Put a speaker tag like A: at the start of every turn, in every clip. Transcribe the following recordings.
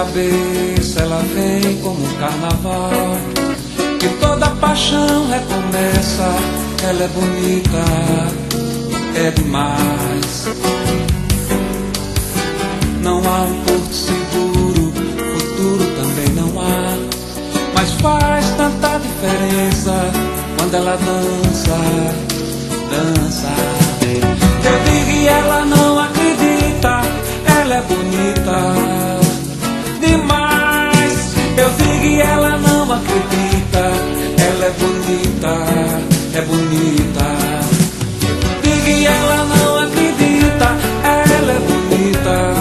A: cabeça ela vem como um carnaval, que toda paixão recomeça. Ela é bonita, é demais. Não há um porto seguro, futuro também não há, mas faz tanta diferença quando ela dança, dança. Eu digo e ela não acredita, ela é bonita demais. Eu digo e ela não acredita, ela é bonita, é bonita. Digo e ela não acredita, ela é bonita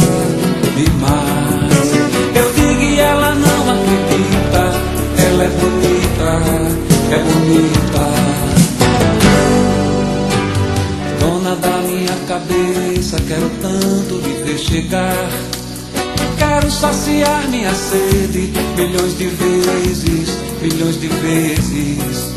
A: demais. Eu digo e ela não acredita, ela é bonita, é bonita. Dona da minha cabeça, quero tanto lhe ver chegar. Quero saciar minha sede milhões de vezes, milhões de vezes.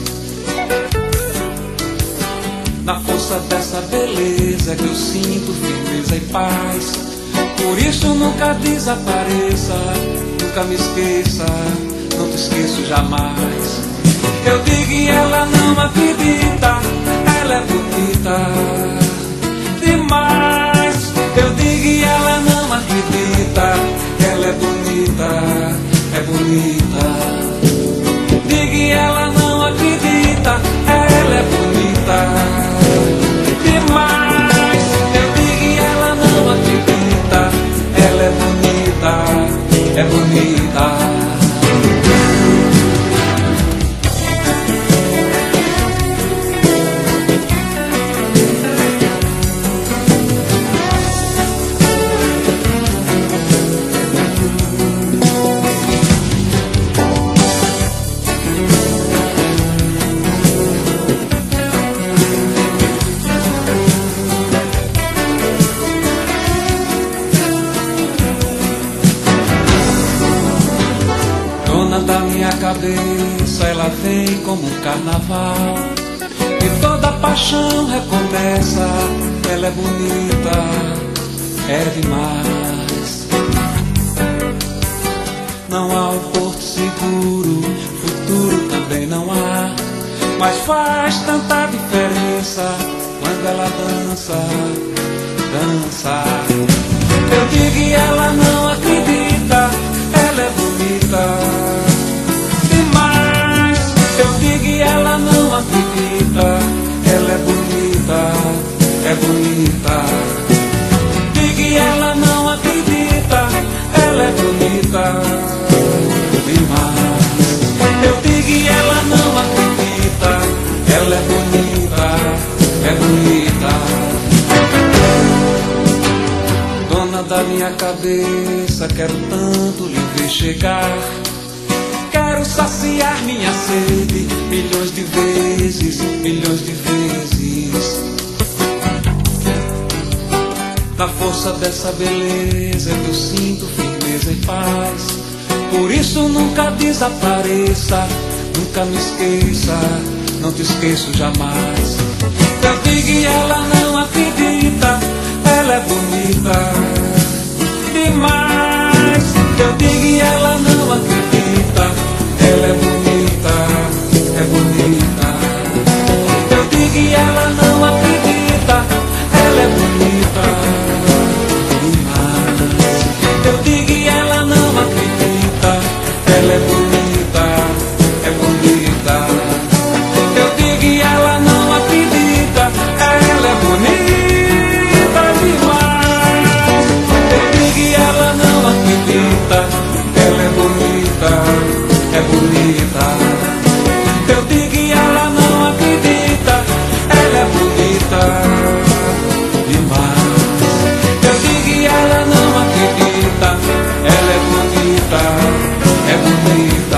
A: Na força dessa beleza que eu sinto firmeza e paz. Por isso nunca desapareça, nunca me esqueça, não te esqueço jamais. Eu digo e ela não acredita, ela é bonita demais. Eu digo e ela não acredita, ela é bonita, é bonita. Digo e ela não acredita, ela é bonita demais. Eu digo e ela não acredita, ela é bonita, é bonita. Da minha cabeça ela vem como um carnaval, e toda paixão recomeça. Ela é bonita, é demais. Não há um porto seguro, futuro também não há, mas faz tanta diferença quando ela dança, dança. Eu digo e ela não acredita, ela é bonita demais. Eu digo e ela não acredita, ela é bonita, é bonita. Digo e ela não acredita, ela é bonita demais. Eu digo e ela não acredita, ela é bonita, é bonita. Dona da minha cabeça, quero tanto lhe ver chegar. Quero saciar minha sede milhões de vezes, milhões de vezes. Na força dessa beleza que eu sinto firmeza e paz. Por isso nunca desapareça, nunca me esqueça, não te esqueço jamais. Eu digo e ela não acredita, ela é bonita demais. Eu digo e ela não acredita, ela é bonita, é bonita. Eu digo e ela não acredita, ela é bonita demais. Eu digo e ela não acredita, ela é bonita, é bonita. Eu digo e ela não acredita, ela é bonita demais. Eu digo e ela não acredita, ela é bonita, é bonita. Eu digo e ela não acredita, ela é bonita demais. Eu digo e ela não acredita, ela é bonita, é bonita.